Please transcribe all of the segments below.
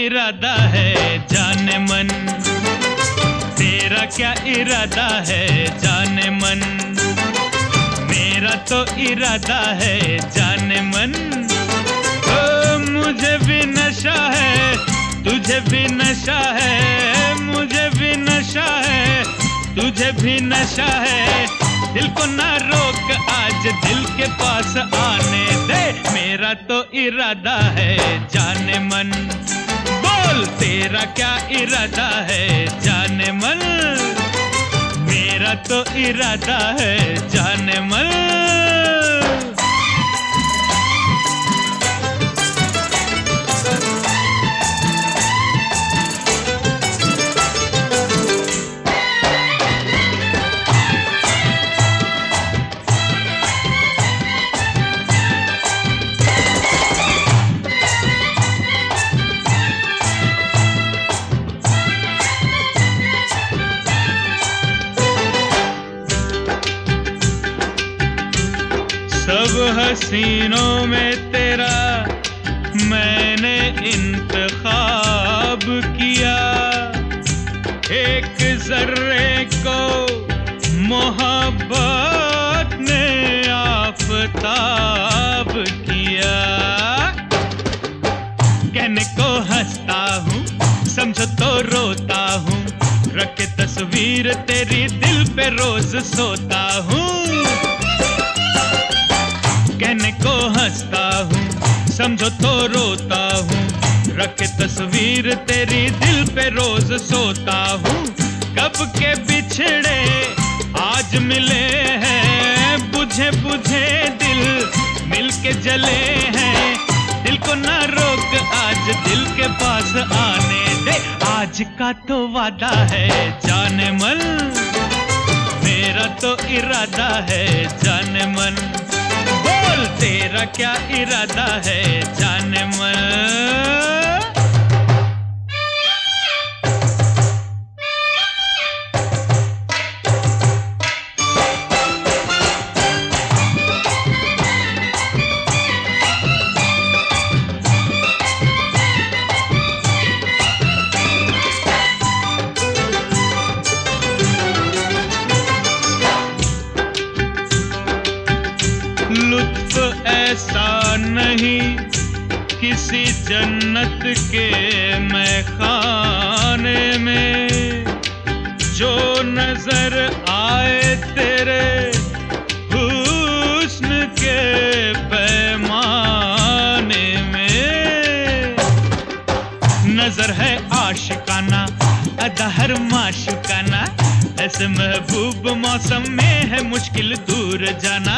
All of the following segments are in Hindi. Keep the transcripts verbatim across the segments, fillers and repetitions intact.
इरादा है जाने मन, तेरा क्या इरादा है जाने मन, मेरा तो इरादा है जाने मन। ओ मुझे भी नशा है, तुझे भी नशा है, मुझे भी नशा है, तुझे भी नशा है। दिल को ना रोक, आज दिल के पास आने दे, मेरा तो इरादा है जाने मन। बोल तेरा क्या इरादा है जाने मन, मेरा तो इरादा है जाने मन। सब हसीनों में तेरा मैंने इंतखाब किया, एक जर्रे को मोहब्बत ने आफताब किया। कहने को हंसता हूँ, समझो तो रोता हूँ, रख के तस्वीर तेरी दिल पे रोज सोता हूँ। कहने को हंसता हूँ, समझो तो रोता हूँ, रख के तस्वीर तेरी दिल पे रोज सोता हूँ। कब के बिछड़े आज मिले हैं, बुझे बुझे दिल मिलके जले हैं। दिल को ना रोक, आज दिल के पास आने दे, आज का तो वादा है जाने मन, मेरा तो इरादा है जाने मन। बोल तेरा क्या इरादा है जाने मन। लुत्फ ऐसा नहीं किसी जन्नत के मैं खाने में, जो नजर आए तेरे हुस्न के पैमाने में। नजर है आशिकाना, अदा हर माशुकाना, ऐसे महबूब मौसम में है मुश्किल दूर जाना।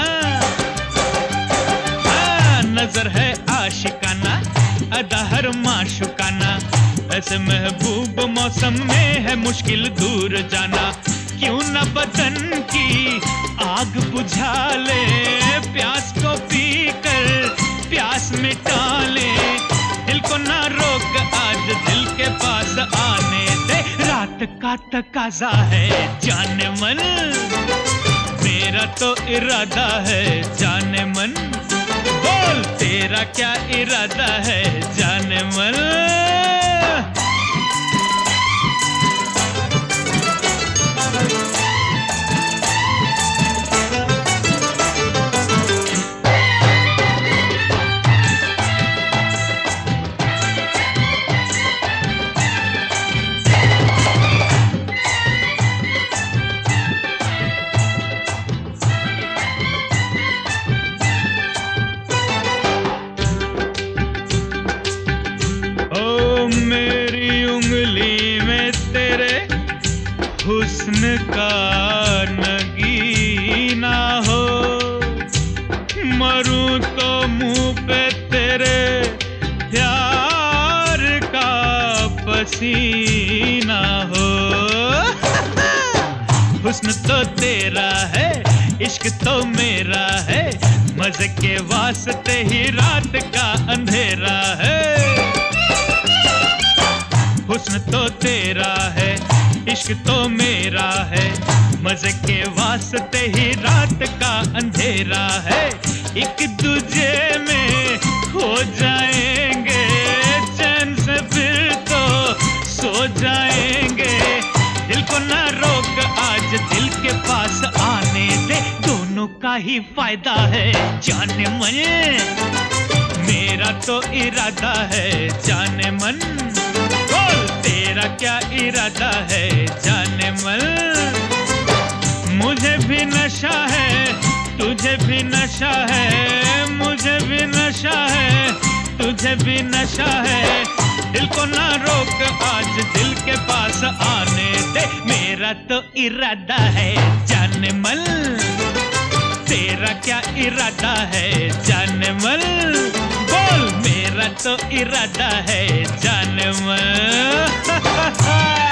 नजर है आशिकाना, अदा हर माशुकाना, ऐसे महबूब मौसम में है मुश्किल दूर जाना। क्यों न बदन की आग बुझा ले, प्यास को पी कर प्यास मिटा ले। दिल को ना रोक, आज दिल के पास आने दे, रात का तकाजा है जाने मन, मेरा तो इरादा है जाने मन। बोल तेरा क्या इरादा है जाने मन। हुस्न का नगीना हो, मरूं तो मुंह पे तेरे प्यार का पसीना हो। हुस्न तो तेरा है, इश्क तो मेरा है, मजे के वास्ते ही रात का अंधेरा है। हुस्न तो तेरा है, इश्क तो मेरा है, मजे के वास्ते ही रात का अंधेरा है। एक दूजे में खो जाएंगे, चैन से फिर क्या ही फायदा है जाने मन, मेरा तो इरादा है जाने मन। बोल तेरा क्या इरादा है जाने मन। मुझे भी नशा है तुझे भी नशा है, मुझे भी नशा है तुझे भी नशा है। दिल को ना रोक आज दिल के पास आने दे, मेरा तो इरादा है जाने मन। तेरा क्या इरादा है जाने मन। बोल मेरा तो इरादा है जाने मन।